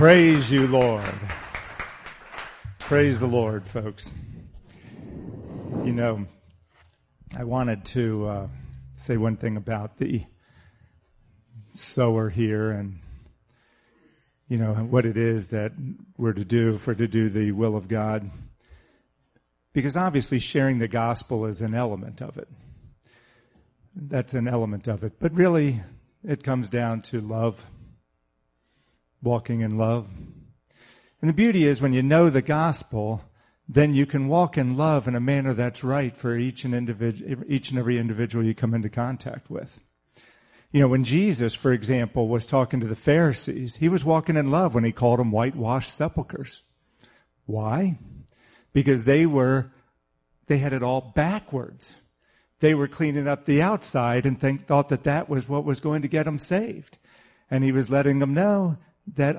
Praise you, Lord. Praise the Lord, folks. You know, I wanted to say one thing about the sower here and, you know, what it is that we're to do to do the will of God. Because obviously sharing the gospel is an element of it. That's an element of it. But really, it comes down to love, walking in love. And the beauty is when you know the gospel, then you can walk in love in a manner that's right for each and every individual you come into contact with. You know, when Jesus, for example, was talking to the Pharisees, he was walking in love when he called them whitewashed sepulchres. Why? Because they had it all backwards. They were cleaning up the outside and thought that was what was going to get them saved. And he was letting them know that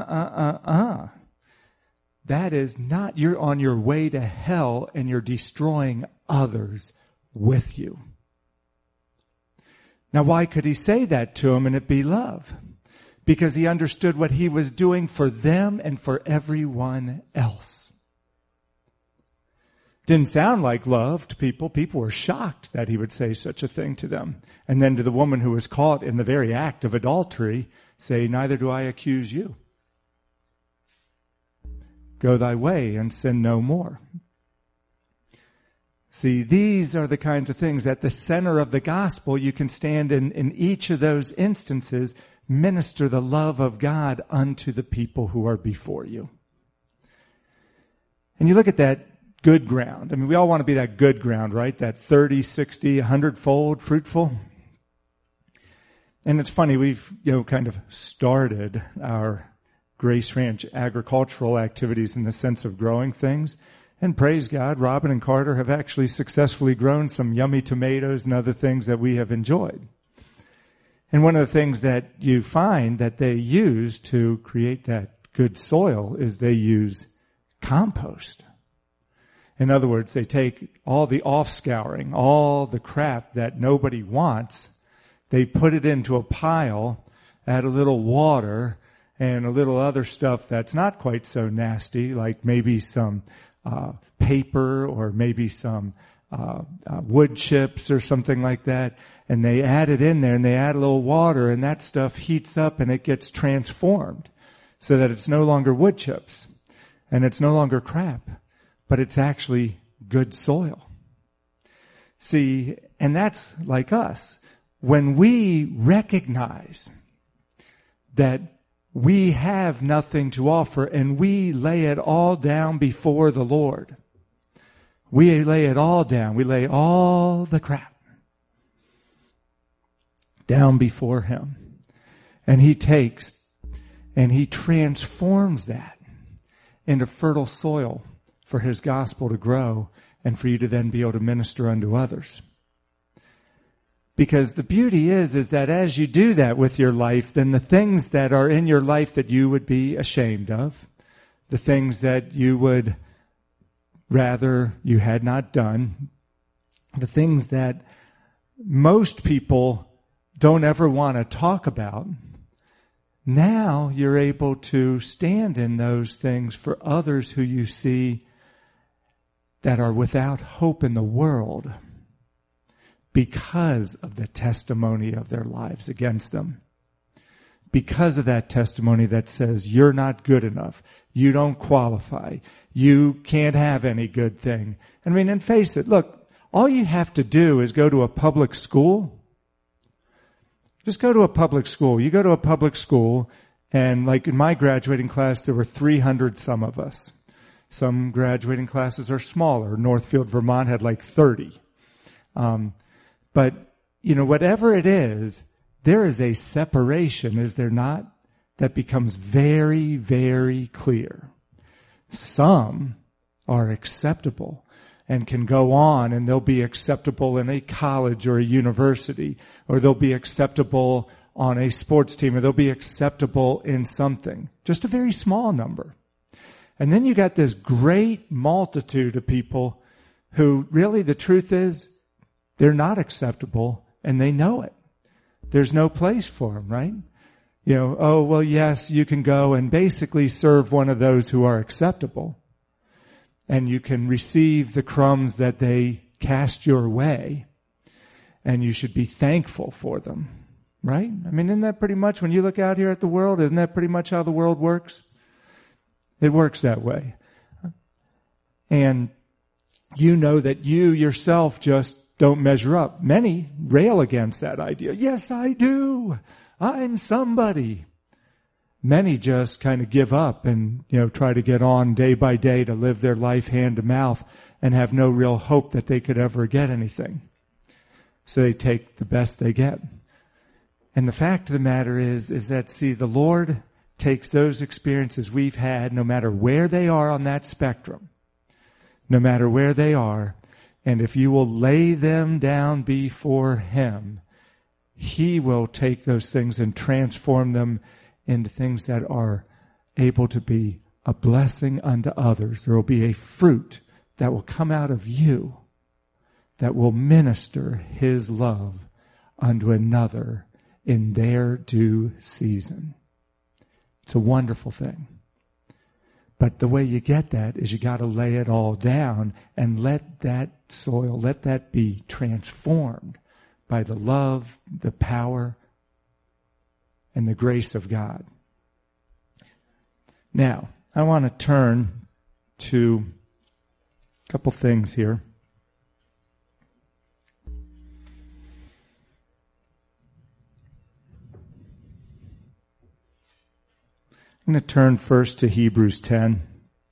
that is not, you're on your way to hell and you're destroying others with you. Now, why could he say that to them and it be love? Because he understood what he was doing for them and for everyone else. Didn't sound like love to people. People were shocked that he would say such a thing to them. And then to the woman who was caught in the very act of adultery, say, neither do I accuse you. Go thy way and sin no more. See, these are the kinds of things at the center of the gospel. You can stand in each of those instances, minister the love of God unto the people who are before you. And you look at that good ground. I mean, we all want to be that good ground, right? That 30, 60, 100-fold fruitful. And it's funny, we've, kind of started our Grace Ranch agricultural activities in the sense of growing things. And praise God, Robin and Carter have actually successfully grown some yummy tomatoes and other things that we have enjoyed. And one of the things that you find that they use to create that good soil is they use compost. In other words, they take all the off-scouring, all the crap that nobody wants, they put it into a pile, add a little water, and a little other stuff that's not quite so nasty, like maybe some paper or maybe some wood chips or something like that. And they add it in there and they add a little water and that stuff heats up and it gets transformed so that it's no longer wood chips and it's no longer crap, but it's actually good soil. See, and that's like us. When we recognize that we have nothing to offer and we lay it all down before the Lord. We lay it all down. We lay all the crap down before Him. And He takes and He transforms that into fertile soil for His gospel to grow and for you to then be able to minister unto others. Because the beauty is that as you do that with your life, then the things that are in your life that you would be ashamed of, the things that you would rather you had not done, the things that most people don't ever want to talk about, now you're able to stand in those things for others who you see that are without hope in the world, because of the testimony of their lives against them. Because of that testimony that says, you're not good enough. You don't qualify. You can't have any good thing. I mean, and face it, look, all you have to do is go to a public school. Just go to a public school. You go to a public school, and like in my graduating class, there were 300 some of us. Some graduating classes are smaller. Northfield, Vermont had like 30. But, whatever it is, there is a separation, is there not? That becomes very, very clear. Some are acceptable and can go on and they'll be acceptable in a college or a university, or they'll be acceptable on a sports team, or they'll be acceptable in something. Just a very small number. And then you got this great multitude of people who really, the truth is, they're not acceptable, and they know it. There's no place for them, right? Oh, well, yes, you can go and basically serve one of those who are acceptable. And you can receive the crumbs that they cast your way. And you should be thankful for them. Right? I mean, isn't that pretty much, when you look out here at the world, isn't that pretty much how the world works? It works that way. And you know that you yourself just don't measure up. Many rail against that idea. Yes, I do. I'm somebody. Many just kind of give up and, try to get on day by day to live their life hand to mouth and have no real hope that they could ever get anything. So they take the best they get. And the fact of the matter is that, see, the Lord takes those experiences we've had, no matter where they are on that spectrum, no matter where they are, and if you will lay them down before Him, He will take those things and transform them into things that are able to be a blessing unto others. There will be a fruit that will come out of you that will minister His love unto another in their due season. It's a wonderful thing. But the way you get that is you got to lay it all down and let that soil, let that be transformed by the love, the power, and the grace of God. Now, I want to turn to a couple things here. I'm going to turn first to Hebrews 10.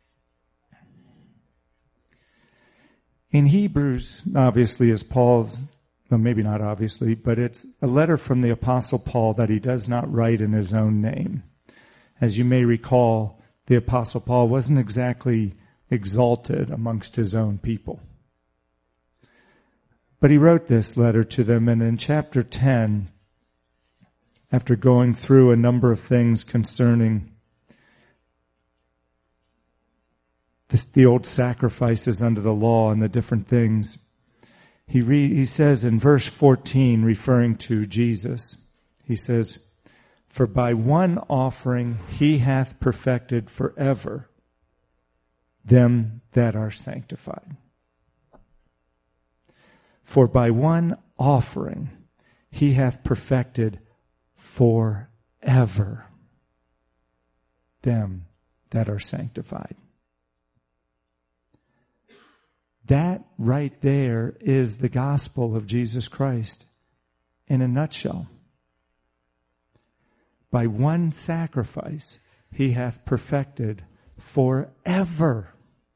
In Hebrews, obviously, is Paul's, well, maybe not obviously, but it's a letter from the Apostle Paul that he does not write in his own name. As you may recall, the Apostle Paul wasn't exactly exalted amongst his own people. But he wrote this letter to them, and in chapter 10, after going through a number of things concerning the old sacrifices under the law and the different things, he says in verse 14, referring to Jesus, he says, "For by one offering He hath perfected forever them that are sanctified." For by one offering He hath perfected forever them that are sanctified. That right there is the gospel of Jesus Christ in a nutshell. By one sacrifice He hath perfected forever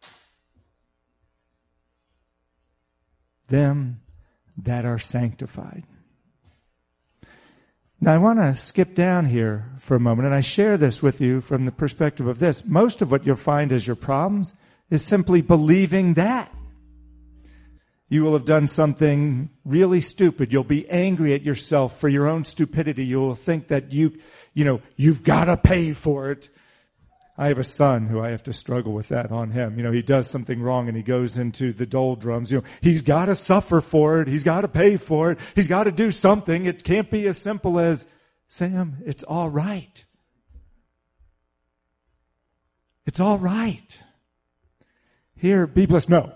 them that are sanctified. Now I want to skip down here for a moment, and I share this with you from the perspective of this. Most of what you'll find as your problems is simply believing that. You will have done something really stupid. You'll be angry at yourself for your own stupidity. You will think that you've got to pay for it. I have a son who I have to struggle with that on him. He does something wrong and he goes into the doldrums. He's got to suffer for it. He's got to pay for it. He's got to do something. It can't be as simple as, Sam, it's all right. It's all right. Here, be blessed. No.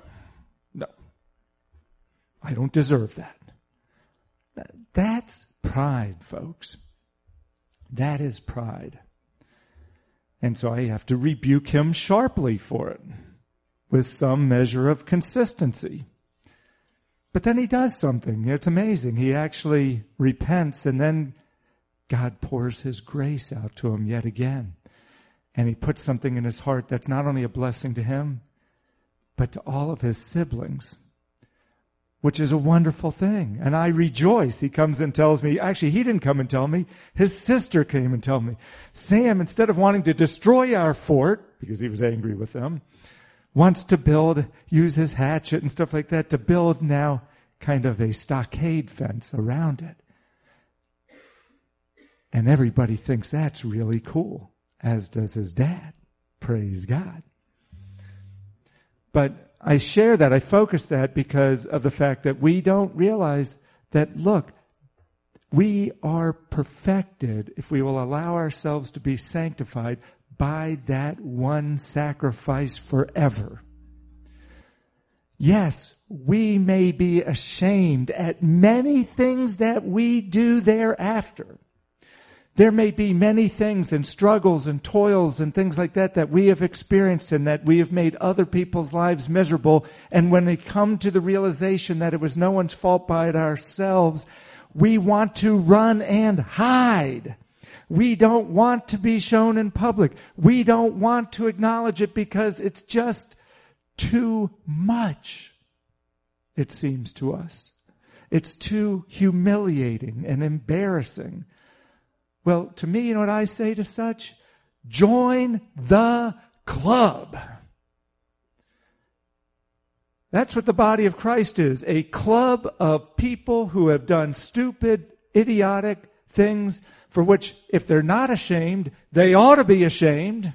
I don't deserve that. That's pride, folks. That is pride. And so I have to rebuke him sharply for it with some measure of consistency. But then he does something. It's amazing. He actually repents, and then God pours His grace out to him yet again. And He puts something in his heart that's not only a blessing to him, but to all of his siblings, which is a wonderful thing. And I rejoice. He comes and tells me, actually, he didn't come and tell me. His sister came and told me, Sam, instead of wanting to destroy our fort, because he was angry with them, wants to use his hatchet and stuff like that to build now kind of a stockade fence around it. And everybody thinks that's really cool, as does his dad. Praise God. But I share that, I focus that because of the fact that we don't realize that, look, We are perfected if we will allow ourselves to be sanctified by that one sacrifice forever. Yes, we may be ashamed at many things that we do thereafter. There may be many things and struggles and toils and things like that that we have experienced and that we have made other people's lives miserable. And when they come to the realization that it was no one's fault but ourselves, we want to run and hide. We don't want to be shown in public. We don't want to acknowledge it because it's just too much, it seems to us. It's too humiliating and embarrassing. Well, to me, you know what I say to such? Join the club. That's what the body of Christ is. A club of people who have done stupid, idiotic things for which, if they're not ashamed, they ought to be ashamed.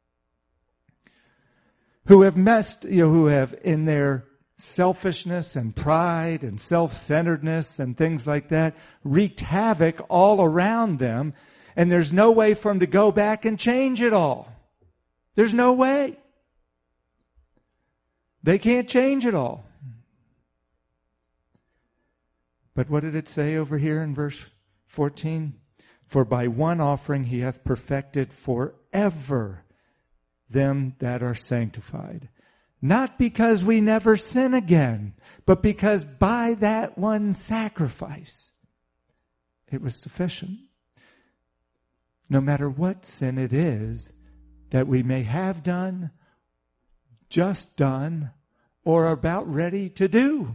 Who have who have in their selfishness and pride and self-centeredness and things like that wreaked havoc all around them, and there's no way for them to go back and change it all. There's no way. They can't change it all. But what did it say over here in verse 14? For by one offering he hath perfected forever them that are sanctified. Not because we never sin again, but because by that one sacrifice, it was sufficient. No matter what sin it is that we may have done, just done, or are about ready to do.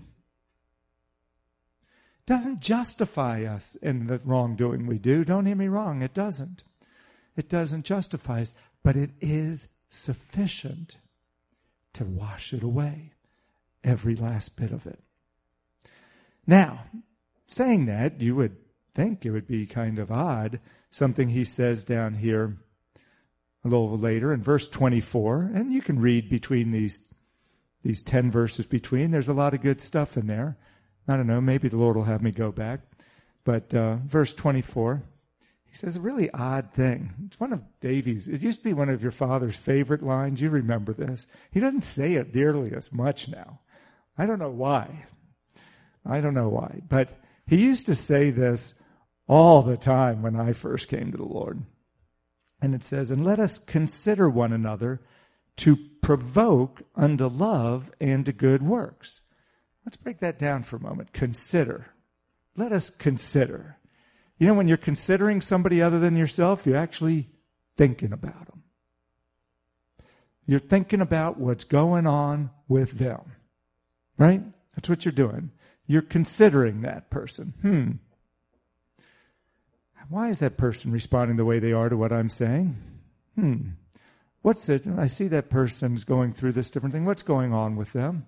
It doesn't justify us in the wrongdoing we do. Don't hear me wrong. It doesn't. It doesn't justify us, but it is sufficient to wash it away, every last bit of it. Now, saying that, you would think it would be kind of odd, something he says down here a little later in verse 24, and you can read between these 10 verses between. There's a lot of good stuff in there. I don't know, maybe the Lord will have me go back. But verse 24, he says a really odd thing. It's one of Davies. It used to be one of your father's favorite lines. You remember this. He doesn't say it nearly as much now. I don't know why. But he used to say this all the time when I first came to the Lord. And it says, and let us consider one another to provoke unto love and to good works. Let's break that down for a moment. Consider. Let us consider. You know, when you're considering somebody other than yourself, you're actually thinking about them. You're thinking about what's going on with them. Right? That's what you're doing. You're considering that person. Why is that person responding the way they are to what I'm saying? What's it? I see that person's going through this different thing. What's going on with them?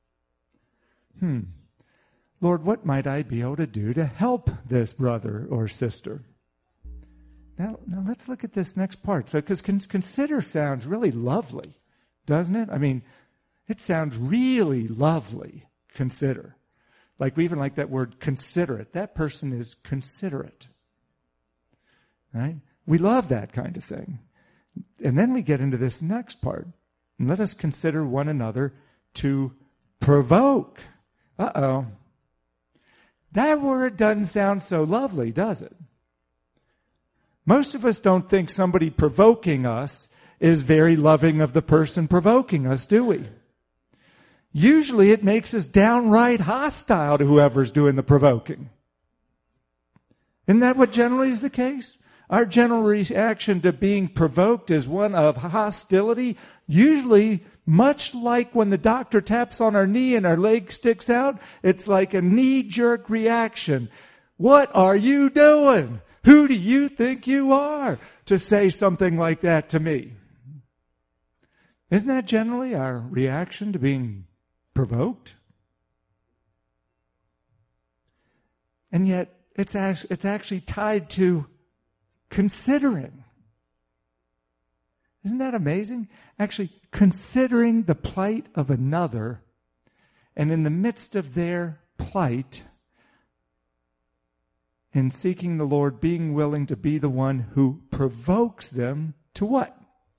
Lord, what might I be able to do to help this brother or sister? Now let's look at this next part. So, because consider sounds really lovely, doesn't it? I mean, it sounds really lovely. Consider. Like we even like that word considerate. That person is considerate. Right? We love that kind of thing. And then we get into this next part. And let us consider one another to provoke. That word doesn't sound so lovely, does it? Most of us don't think somebody provoking us is very loving of the person provoking us, do we? Usually it makes us downright hostile to whoever's doing the provoking. Isn't that what generally is the case? Our general reaction to being provoked is one of hostility, usually much like when the doctor taps on our knee and our leg sticks out. It's like a knee-jerk reaction. What are you doing? Who do you think you are to say something like that to me? Isn't that generally our reaction to being provoked? And yet, it's actually tied to considering. Isn't that amazing? Actually, considering the plight of another, and in the midst of their plight, in seeking the Lord, being willing to be the one who provokes them to what?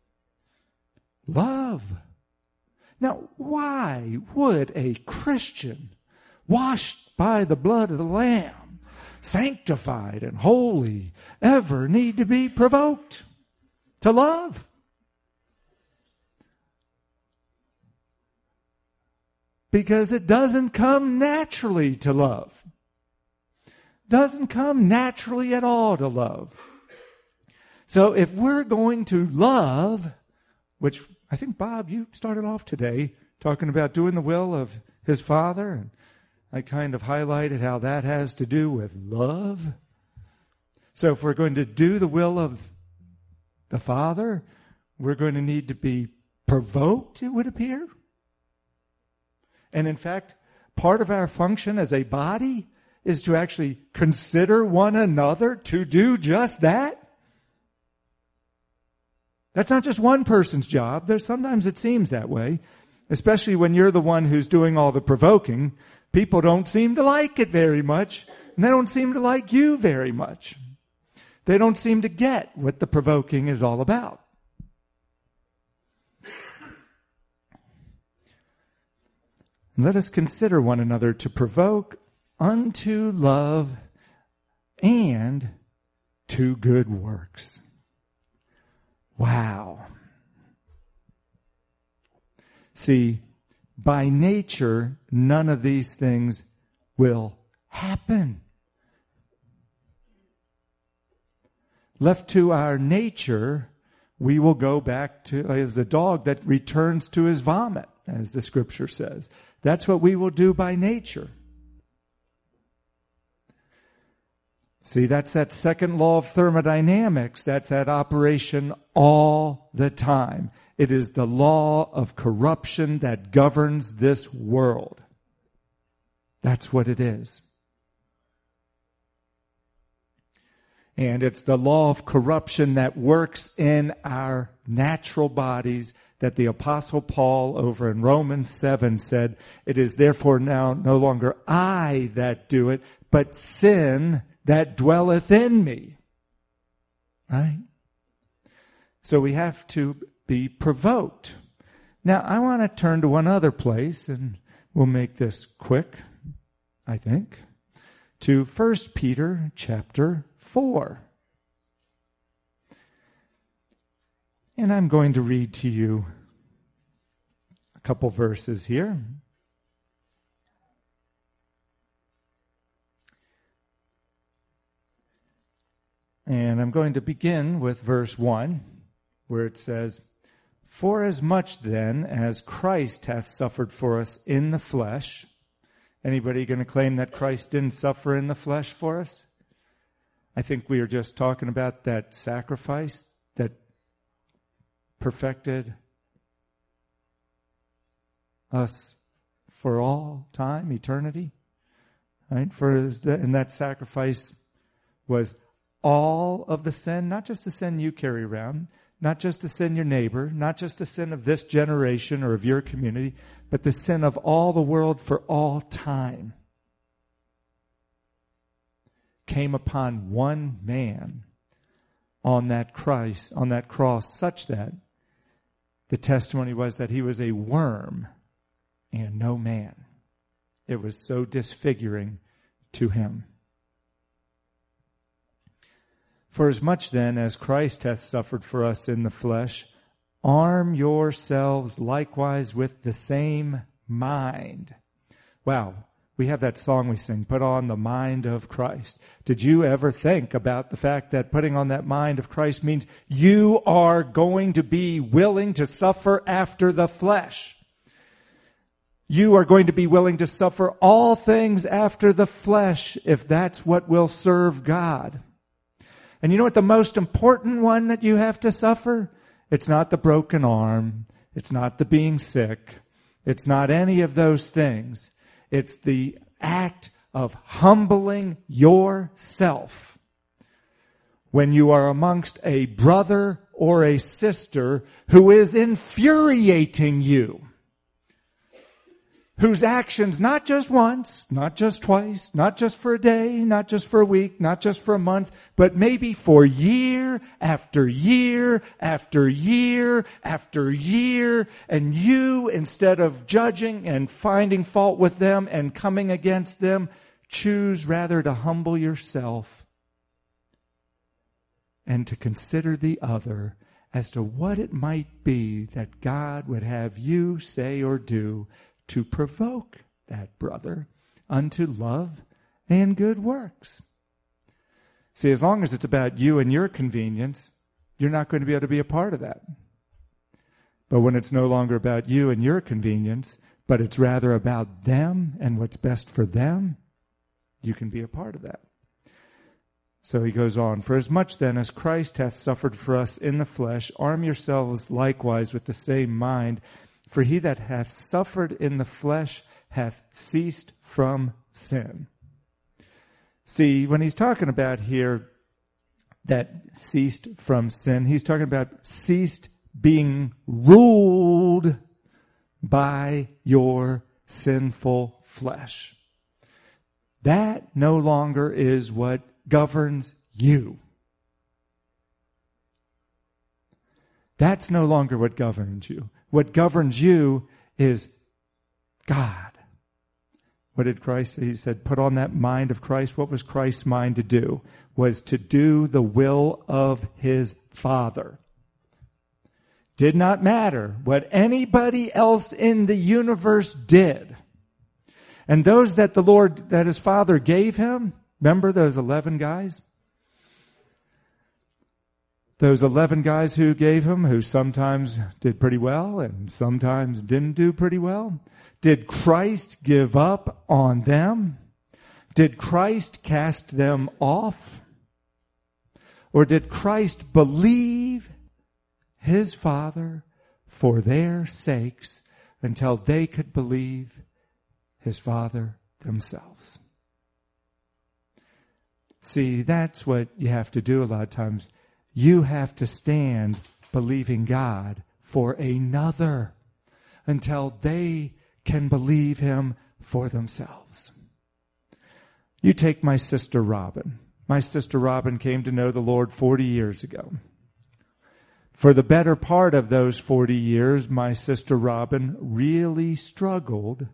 Love. Now, why would a Christian washed by the blood of the Lamb, sanctified and holy, ever need to be provoked to love? Because it doesn't come naturally to love. Doesn't come naturally at all to love. So if we're going to love, which I think, Bob, you started off today talking about doing the will of his Father, and I kind of highlighted how that has to do with love. So if we're going to do the will of the Father, we're going to need to be provoked, it would appear. And in fact, part of our function as a body is to actually consider one another to do just that. That's not just one person's job. Sometimes it seems that way, especially when you're the one who's doing all the provoking. People don't seem to like it very much, and they don't seem to like you very much. They don't seem to get what the provoking is all about. Let us consider one another to provoke unto love and to good works. Wow. See, by nature, none of these things will happen. Left to our nature, we will go back to as the dog that returns to his vomit, as the scripture says. That's what we will do by nature. See, that's that second law of thermodynamics. That's that operation all the time. It is the law of corruption that governs this world. That's what it is. And it's the law of corruption that works in our natural bodies that the Apostle Paul over in Romans 7 said, it is therefore now no longer I that do it, but sin that dwelleth in me. Right? So we have to be provoked. Now, I want to turn to one other place, and we'll make this quick, I think, to 1 Peter chapter 4. And I'm going to read to you a couple verses here. And I'm going to begin with verse 1, where it says, For as much then as Christ hath suffered for us in the flesh. Anybody going to claim that Christ didn't suffer in the flesh for us? I think we are just talking about that sacrifice that perfected us for all time, eternity. Right? And that sacrifice was all of the sin, not just the sin you carry around, not just the sin your neighbor, not just the sin of this generation or of your community, but the sin of all the world for all time came upon one man on that cross, such that the testimony was that he was a worm and no man. It was so disfiguring to him. For as much then as Christ hath suffered for us in the flesh, arm yourselves likewise with the same mind. Wow, we have that song we sing, Put on the Mind of Christ. Did you ever think about the fact that putting on that mind of Christ means you are going to be willing to suffer after the flesh? You are going to be willing to suffer all things after the flesh if that's what will serve God. And you know what the most important one that you have to suffer? It's not the broken arm. It's not the being sick. It's not any of those things. It's the act of humbling yourself when you are amongst a brother or a sister who is infuriating you, whose actions, not just once, not just twice, not just for a day, not just for a week, not just for a month, but maybe for year after year after year after year, and you, instead of judging and finding fault with them and coming against them, choose rather to humble yourself and to consider the other as to what it might be that God would have you say or do to provoke that brother unto love and good works. See, as long as it's about you and your convenience, you're not going to be able to be a part of that. But when it's no longer about you and your convenience, but it's rather about them and what's best for them, you can be a part of that. So he goes on, for as much then as Christ hath suffered for us in the flesh, arm yourselves likewise with the same mind. For he that hath suffered in the flesh hath ceased from sin. See, when he's talking about here that ceased from sin, he's talking about ceased being ruled by your sinful flesh. That no longer is what governs you. That's no longer what governs you. What governs you is God. What did Christ say? He said, put on that mind of Christ. What was Christ's mind to do? Was to do the will of his Father. Did not matter what anybody else in the universe did. And those that the Lord, that his Father gave him, remember those 11 guys? Those 11 guys who gave him, who sometimes did pretty well and sometimes didn't do pretty well. Did Christ give up on them? Did Christ cast them off? Or did Christ believe his Father for their sakes until they could believe his Father themselves? See, that's what you have to do a lot of times. You have to stand believing God for another until they can believe him for themselves. You take my sister Robin. My sister Robin came to know the Lord 40 years ago. For the better part of those 40 years, my sister Robin really struggled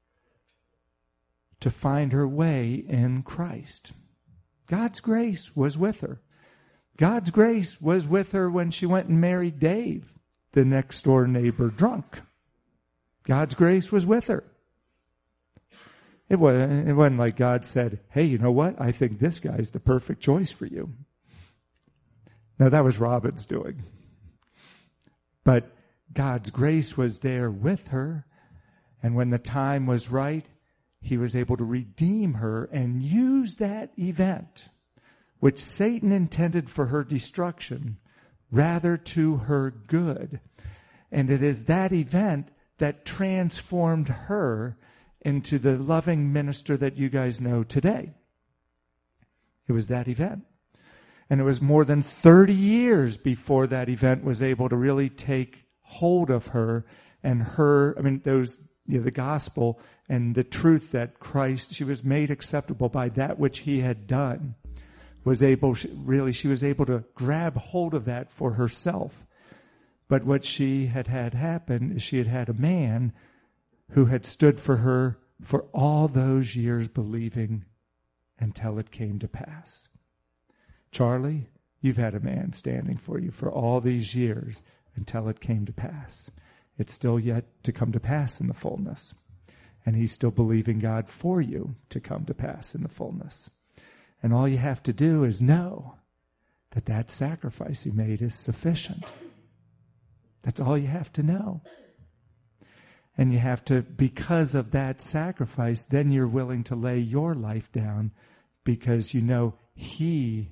to find her way in Christ. God's grace was with her. God's grace was with her when she went and married Dave, the next door neighbor drunk. God's grace was with her. It wasn't like God said, hey, you know what? I think this guy's the perfect choice for you. No, that was Robin's doing. But God's grace was there with her. And when the time was right, he was able to redeem her and use that event, which Satan intended for her destruction, rather to her good. And it is that event that transformed her into the loving minister that you guys know today. It was that event. And it was more than 30 years before that event was able to really take hold of her and the gospel and the truth that Christ, she was made acceptable by that which he had done. She was able to grab hold of that for herself. But what she had happen is she had a man who had stood for her for all those years believing until it came to pass. Charlie, you've had a man standing for you for all these years until it came to pass. It's still yet to come to pass in the fullness. And he's still believing God for you to come to pass in the fullness. And all you have to do is know that sacrifice he made is sufficient. That's all you have to know. And you have to, because of that sacrifice, then you're willing to lay your life down because you know he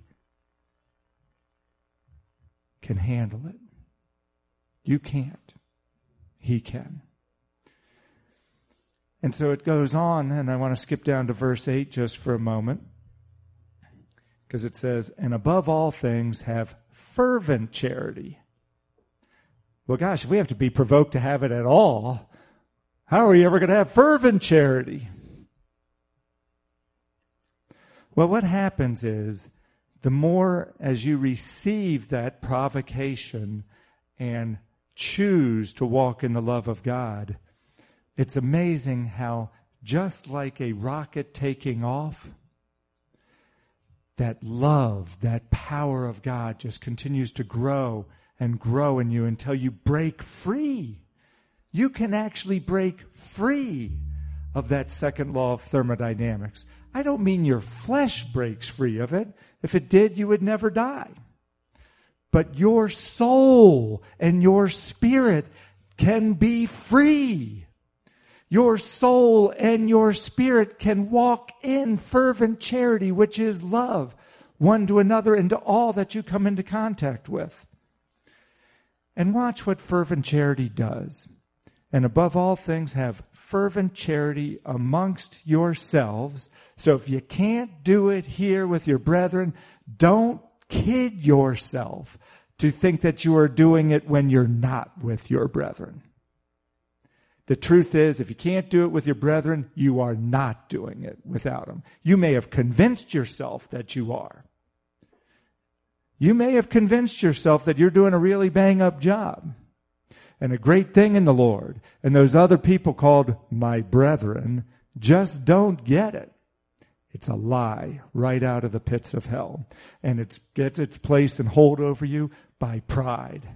can handle it. You can't. He can. And so it goes on, and I want to skip down to verse 8 just for a moment. Because it says, and above all things have fervent charity. Well, gosh, if we have to be provoked to have it at all, How are you ever going to have fervent charity? Well, what happens is, the more as you receive that provocation and choose to walk in the love of God, it's amazing how, just like a rocket taking off, that love, that power of God just continues to grow and grow in you until you break free. You can actually break free of that second law of thermodynamics. I don't mean your flesh breaks free of it. If it did, you would never die. But your soul and your spirit can be free. Your soul and your spirit can walk in fervent charity, which is love, one to another and to all that you come into contact with. And watch what fervent charity does. And above all things, have fervent charity amongst yourselves. So if you can't do it here with your brethren, don't kid yourself to think that you are doing it when you're not with your brethren. The truth is, if you can't do it with your brethren, you are not doing it without them. You may have convinced yourself that you are. You may have convinced yourself that you're doing a really bang-up job and a great thing in the Lord. And those other people called my brethren just don't get it. It's a lie right out of the pits of hell. And it gets its place and hold over you by pride.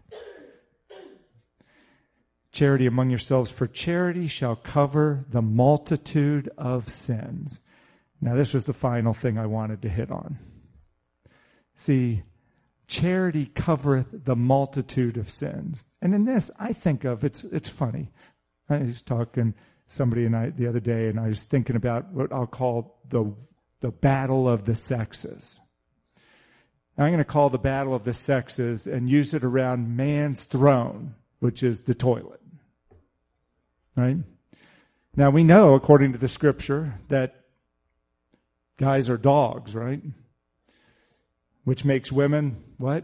Charity among yourselves, for charity shall cover the multitude of sins. Now, this was the final thing I wanted to hit on. See, charity covereth the multitude of sins. And in this, I think of, it's funny. I was talking to somebody the other day, and I was thinking about what I'll call the battle of the sexes. I'm going to call the battle of the sexes and use it around man's throne, which is the toilet. Right? Now we know, according to the scripture, that guys are dogs, right? Which makes women, what?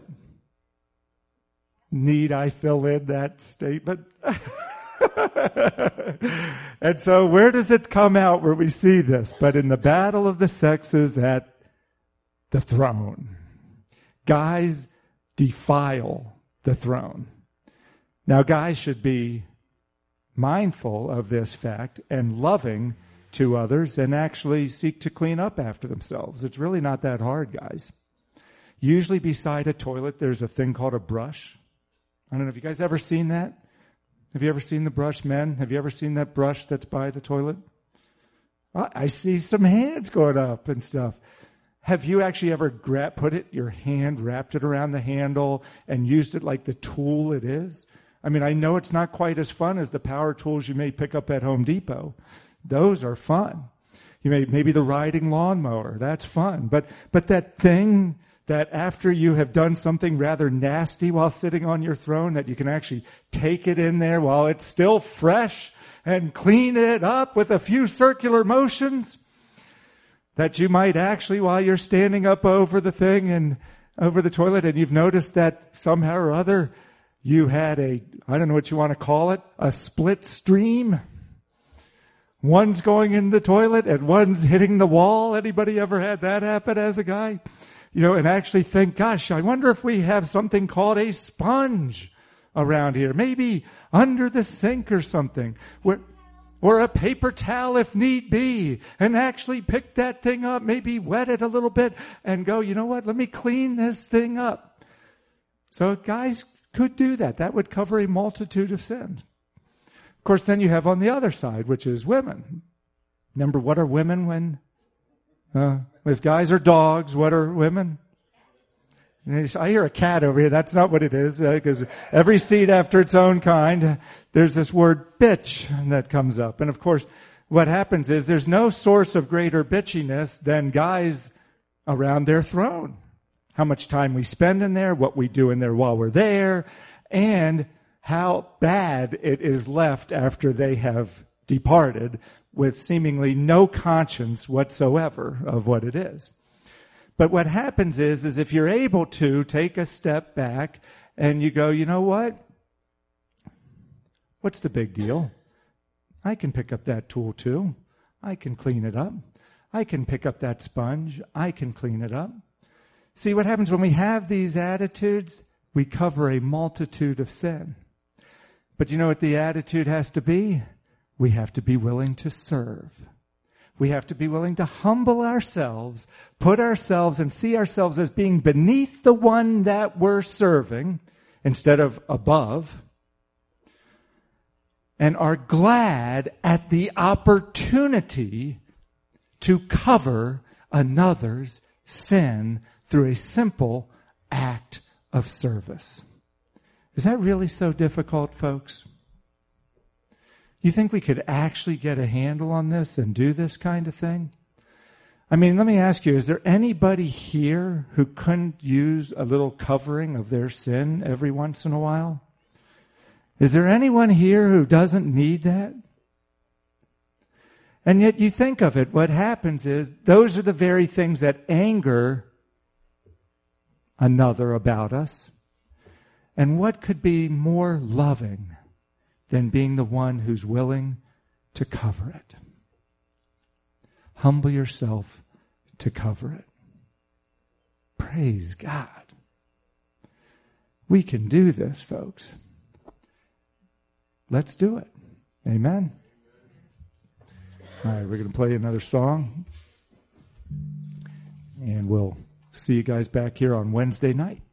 Need I fill in that statement? And so where does it come out where we see this? But in the battle of the sexes at the throne. Guys defile the throne. Now guys should be mindful of this fact and loving to others and actually seek to clean up after themselves. It's really not that hard, guys. Usually beside a toilet, there's a thing called a brush. I don't know, have you guys ever seen that? Have you ever seen the brush, men? Have you ever seen that brush that's by the toilet? I see some hands going up and stuff. Have you actually ever your hand, wrapped it around the handle and used it like the tool it is? I mean, I know it's not quite as fun as the power tools you may pick up at Home Depot. Those are fun. Maybe the riding lawnmower, that's fun. But that thing that after you have done something rather nasty while sitting on your throne, that you can actually take it in there while it's still fresh and clean it up with a few circular motions, that you might actually, while you're standing up over the thing and over the toilet, and you've noticed that somehow or other you had I don't know what you want to call it, a split stream. One's going in the toilet and one's hitting the wall. Anybody ever had that happen as a guy? And actually think, gosh, I wonder if we have something called a sponge around here. Maybe under the sink or something. Or a paper towel if need be. And actually pick that thing up, maybe wet it a little bit and go, you know what, let me clean this thing up. So guys could do that. That would cover a multitude of sins. Of course, then you have on the other side, which is women. Remember, what are women when... if guys are dogs, what are women? I hear a cat over here. That's not what it is, because every seed after its own kind, there's this word bitch that comes up. And of course, what happens is there's no source of greater bitchiness than guys around their throne. How much time we spend in there, what we do in there while we're there, and how bad it is left after they have departed, with seemingly no conscience whatsoever of what it is. But what happens is if you're able to take a step back and you go, you know what? What's the big deal? I can pick up that tool too. I can clean it up. I can pick up that sponge. I can clean it up. See, what happens when we have these attitudes? We cover a multitude of sin. But you know what the attitude has to be? We have to be willing to serve. We have to be willing to humble ourselves, put ourselves and see ourselves as being beneath the one that we're serving instead of above, and are glad at the opportunity to cover another's sin through a simple act of service. Is that really so difficult, folks? You think we could actually get a handle on this and do this kind of thing? I mean, let me ask you, is there anybody here who couldn't use a little covering of their sin every once in a while? Is there anyone here who doesn't need that? And yet you think of it, what happens is those are the very things that anger another about us. And what could be more loving than being the one who's willing to cover it? Humble yourself to cover it. Praise God. We can do this, folks. Let's do it. Amen. All right, we're going to play another song. And we'll see you guys back here on Wednesday night.